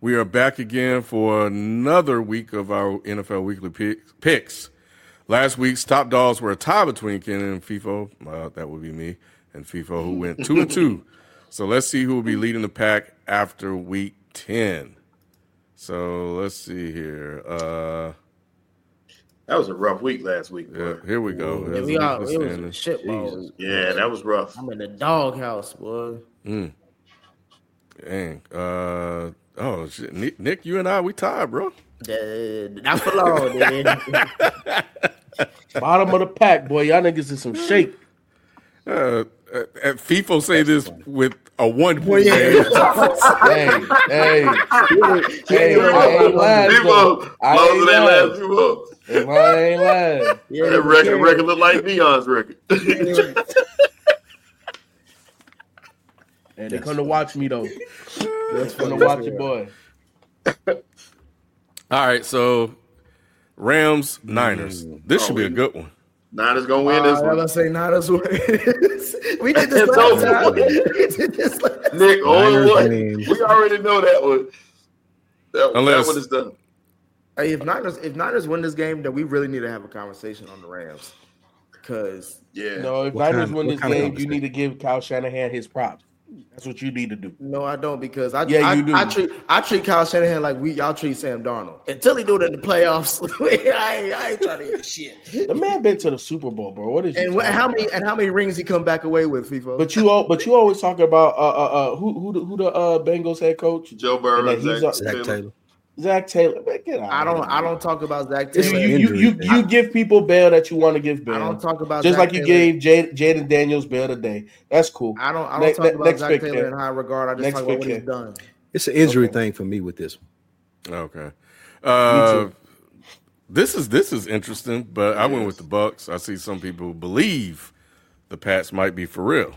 We are back again for another week of our NFL Weekly Picks. Last week's top dogs were a tie between Ken and FIFO. That would be me and FIFO, who went 2-2. So let's see who will be leading the pack after week 10. So let's see here. That was a rough week last week. Yeah, here we go. Yeah, it was a shit ball. Yeah, that was rough. I'm in the doghouse, boy. Dang. Oh, shit. Nick, you and I, we tied, bro. Not for long, man. Bottom of the pack, boy. Y'all niggas in some shape. FIFO say this with a 1 point. Hey, I ain't lying. I ain't lying. Yeah, that record look like Neon's record. And they come to watch me, though. They come to watch your boy. All right, so Rams, Niners. This should be a good one. Niners going to win this one. I was going to say Niners win. We did this last time. Nick, only one. We already know that one. That one is done. Hey, if Niners win this game, then we really need to have a conversation on the Rams. Because if Niners win this game, you need to give Kyle Shanahan his props. That's what you need to do. No, I don't, because I treat Kyle Shanahan like y'all treat Sam Darnold. Until he do it in the playoffs, I ain't trying to hear shit. The man been to the Super Bowl, bro. What is how many rings he come back away with, FIFO? But you always talk about who the Bengals head coach? Joe Burrow, Zach Taylor. Zach Taylor, man, get out. I don't talk about Zach Taylor. You give people bail that you want to give bail. I don't talk about just Zach like you Taylor. gave Jaden Daniels bail today. That's cool. I don't talk about Zach Taylor in high regard. I just talk about what he's done. It's an injury thing for me with this one. Okay. This is interesting, but I went with the Bucs. I see some people believe the Pats might be for real.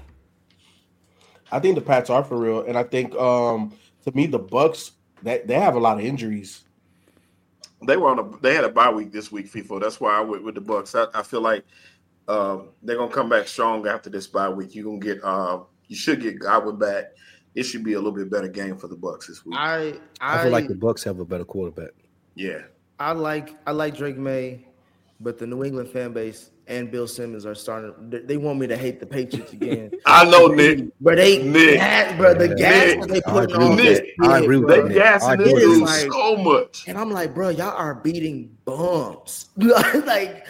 I think the Pats are for real, and I think to me the Bucs. They have a lot of injuries. They had a bye week this week, FIFO. That's why I went with the Bucs. I feel like they're gonna come back strong after this bye week. You should get Godwin back. It should be a little bit better game for the Bucs this week. I feel like the Bucs have a better quarterback. Yeah, I like Drake May, but the New England fan base and Bill Simmons are starting. They want me to hate the Patriots again. I know, Nick. But the gas that they putting on this. I agree with that. They gassing this so much, and I'm like, bro, y'all are beating bums, like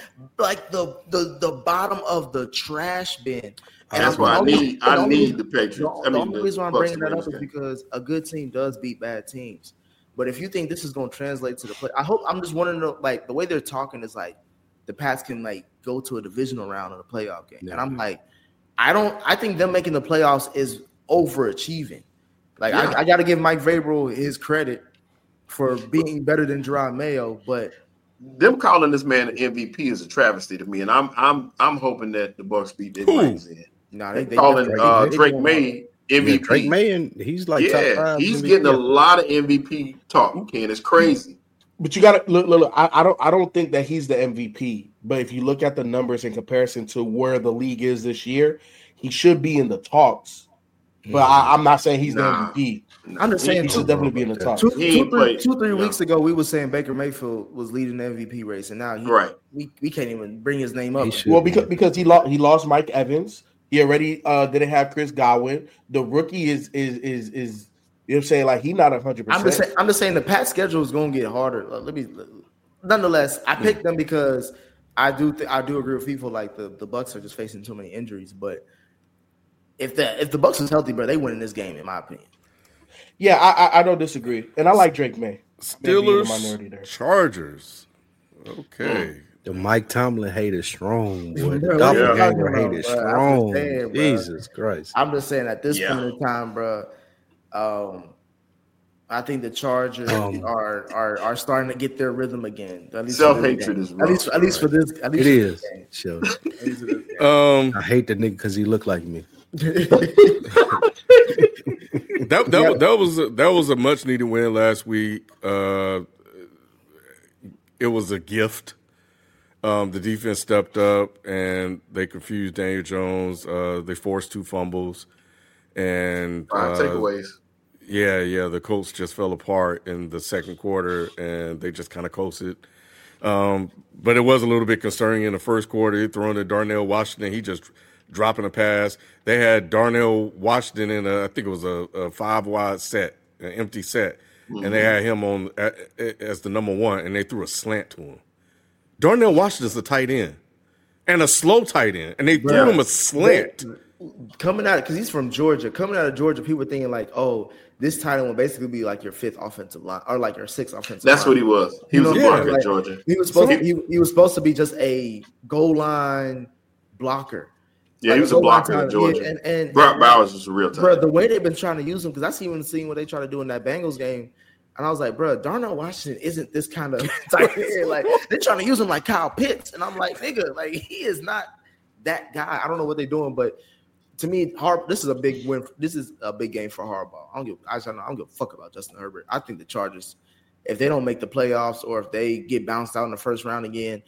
the bottom of the trash bin. And that's why I need the Patriots. The only reason why I'm bringing that up is because a good team does beat bad teams. But if you think this is going to translate to the play, I'm just wondering, like, the way they're talking is like the Pats can like go to a divisional round in a playoff game, and I'm like, I think them making the playoffs is overachieving. Like, I got to give Mike Vrabel his credit for being better than Jerod Mayo, but them calling this man an MVP is a travesty to me, and I'm hoping that the Bucs beat their brains in. No, they calling Drake May MVP. Yeah, Drake May, and he's like top 5 he's MVP. getting a lot of MVP talk. Ken, it's crazy. But you got to look. I don't think that he's the MVP. But if you look at the numbers in comparison to where the league is this year, he should be in the talks. But I'm not saying he's the MVP. I'm just saying he should definitely be in the talks. 2-3 weeks ago, we were saying Baker Mayfield was leading the MVP race, and now we can't even bring his name up. Well, because he lost Mike Evans. He already didn't have Chris Godwin. The rookie is you know what I'm saying? Like, he's not 100%. I'm just saying the Pats schedule is going to get harder. Nonetheless, I picked them because I do agree with people like the Bucs are just facing too many injuries. But if the Bucs is healthy, bro, they win in this game, in my opinion. Yeah, I don't disagree, and I like Drake May. Steelers, Chargers. Okay. The Mike Tomlin hate is strong, boy. The doppelganger hate is strong. Jesus Christ. I'm just saying at this point in time, bro. I think the Chargers are starting to get their rhythm again. Self-hatred is rough. At least for this. It is. Sure. I hate the nigga because he looked like me. That was a much needed win last week. It was a gift. The defense stepped up and they confused Daniel Jones. They forced 2 fumbles and 5 takeaways. Yeah. The Colts just fell apart in the second quarter, and they just kind of coasted. But it was a little bit concerning in the first quarter. He throwing to Darnell Washington. He just dropping a pass. They had Darnell Washington in I think it was a 5-wide set, an empty set, and they had him on as the number one, and they threw a slant to him. Darnell Washington's a tight end and a slow tight end, and they threw him a slant. Coming out, because he's from Georgia. Coming out of Georgia, people were thinking like, oh, this tight end will basically be like your 5th offensive line or like your 6th offensive line. That's what he was. He was a blocker in Georgia. He was supposed to be just a goal line blocker. Yeah, he was a blocker in Georgia. And Brock Bowers was a real tight end. Bro, the way they've been trying to use him, because I even seen what they try to do in that Bengals game. And I was like, bro, Darnell Washington isn't this kind of tight end. Like, they're trying to use him like Kyle Pitts. And I'm like, nigga, like, he is not that guy. I don't know what they're doing, but to me, this is a big win. This is a big game for Harbaugh. I don't give a fuck about Justin Herbert. I think the Chargers, if they don't make the playoffs or if they get bounced out in the first round again,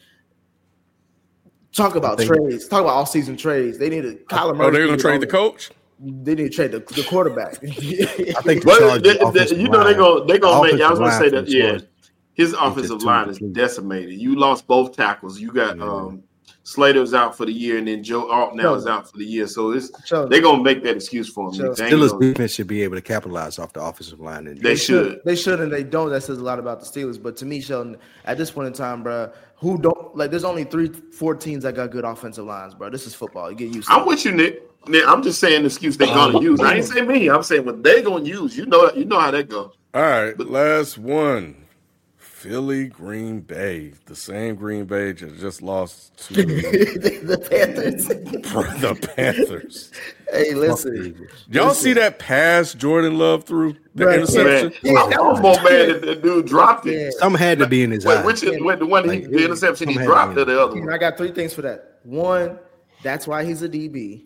talk about trades. Talk about all-season trades. They need to. Kyler Murray. They're going to trade the coach? They need to trade the quarterback. I think the Chargers they're gonna make. I was gonna say that. Yeah, his offensive line is decimated. You lost both tackles. You got Slater's out for the year, and then Joe Alt now is out for the year. So they're gonna make that excuse for him. Steelers defense should be able to capitalize off the offensive line. And they should, and they don't. That says a lot about the Steelers. But to me, Sheldon, at this point in time, bro, who don't like? There's only 3-4 teams that got good offensive lines, bro. This is football. You get used to it. I'm with you, Nick. I'm just saying the excuse they're gonna use. I ain't saying me. I'm saying what they're gonna use. You know how that goes. All right, last one. Philly, Green Bay, the same Green Bay just lost to the Panthers. The Panthers. Hey, listen. Y'all see that pass Jordan Love threw? The interception? I'm almost mad that the dude dropped it. Some had to be in his eye. Which is the one the interception he dropped or the other one? I got 3 things for that. 1, that's why he's a DB.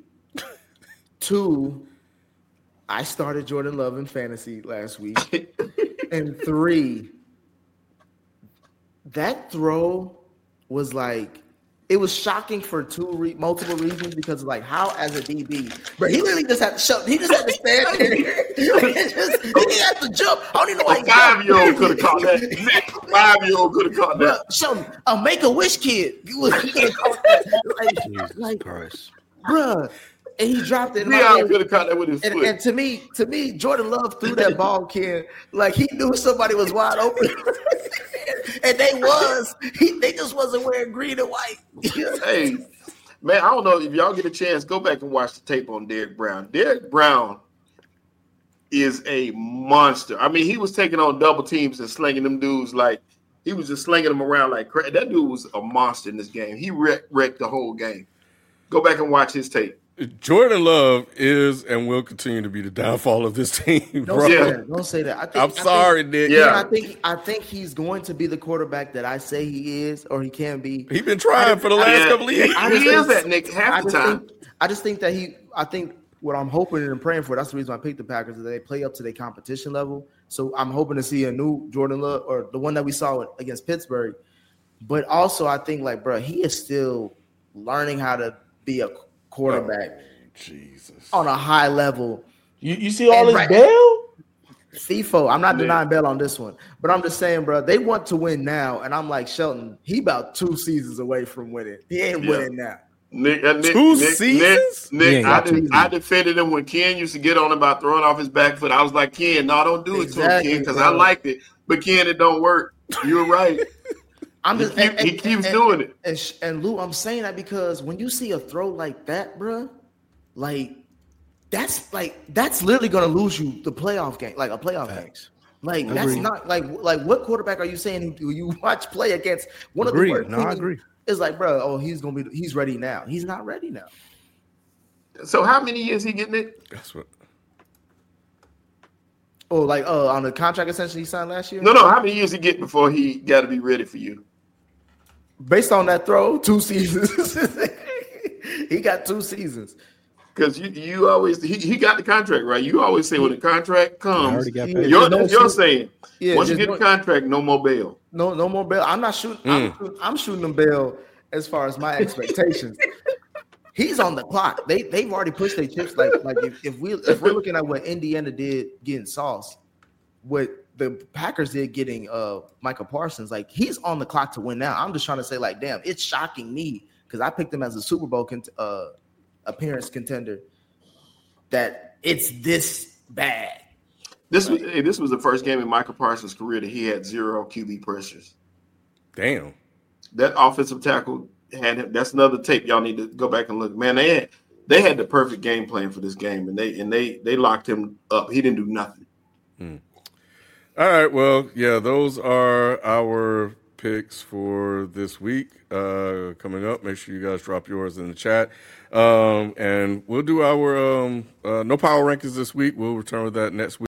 2, I started Jordan Love in fantasy last week. And 3, that throw was like, it was shocking for multiple reasons because like how as a DB, but he literally just had to show. He just had to stand there. He had to jump. I don't even know why. A 5-year-old could have caught that. 5-year-old could have caught that. Show a Make-A-Wish kid. You would have caught that. Like, Christ, bruh. And he dropped it. Leon could have caught that with his foot. And to me, Jordan Love threw that ball, Ken, like he knew somebody was wide open. And they just wasn't wearing green and white. Hey, man, I don't know if y'all get a chance, go back and watch the tape on Derrick Brown. Derrick Brown is a monster. I mean, he was taking on double teams and slinging them dudes like he was just slinging them around like crap. That dude was a monster in this game. He wrecked the whole game. Go back and watch his tape. Jordan Love is and will continue to be the downfall of this team, bro. Don't say that. I'm sorry, Nick. Yeah, I think he's going to be the quarterback that I say he is, or he can be. He's been trying for the last couple of years. He is that, Nick, half the time. I just think that I think what I'm hoping and praying for, that's the reason I picked the Packers, is that they play up to their competition level. So I'm hoping to see a new Jordan Love, or the one that we saw against Pittsburgh. But also, I think, like, bro, he is still learning how to be a quarterback on a high level. You see all this Bell? FIFO. I'm not denying Bell on this one, but I'm just saying, bro, they want to win now, and I'm like, Shelton, he about 2 seasons away from winning. He ain't winning now. Nick, 2 seasons? Nick, I defended him when Ken used to get on about throwing off his back foot. I was like, Ken, no, don't do it to him, Ken, because I liked it. But Ken, it don't work. You're right. He keeps doing it. And Lou, I'm saying that because when you see a throw like that, bro, that's literally gonna lose you the playoff game, like a playoff game. Like that's not like what quarterback are you saying who you watch play against one of the worst teams? I agree. It's like, bro, he's ready now. He's not ready now. So how many years he getting it? That's what. Oh, like on the contract essentially he signed last year? No. How many years he get before he got to be ready for you? Based on that throw, 2 seasons. He got 2 seasons. Because you always he got the contract, right? You always say when the contract comes, you're saying once you get the contract, no more bail. No more bail. I'm not shooting. I'm shooting them bail as far as my expectations. He's on the clock. They've already pushed their chips. Like if we're looking at what Indiana did getting Sauce, what the Packers did getting Micah Parsons, like he's on the clock to win now. I'm just trying to say, like, damn, it's shocking me because I picked him as a Super Bowl appearance contender. That it's this bad. This was the first game in Micah Parsons' career that he had 0 QB pressures. Damn. That offensive tackle had him. That's another tape y'all need to go back and look. Man, they had the perfect game plan for this game, and they locked him up. He didn't do nothing. All right, well, yeah, those are our picks for this week. Coming up, make sure you guys drop yours in the chat, and we'll do our no power rankings this week. We'll return with that next week.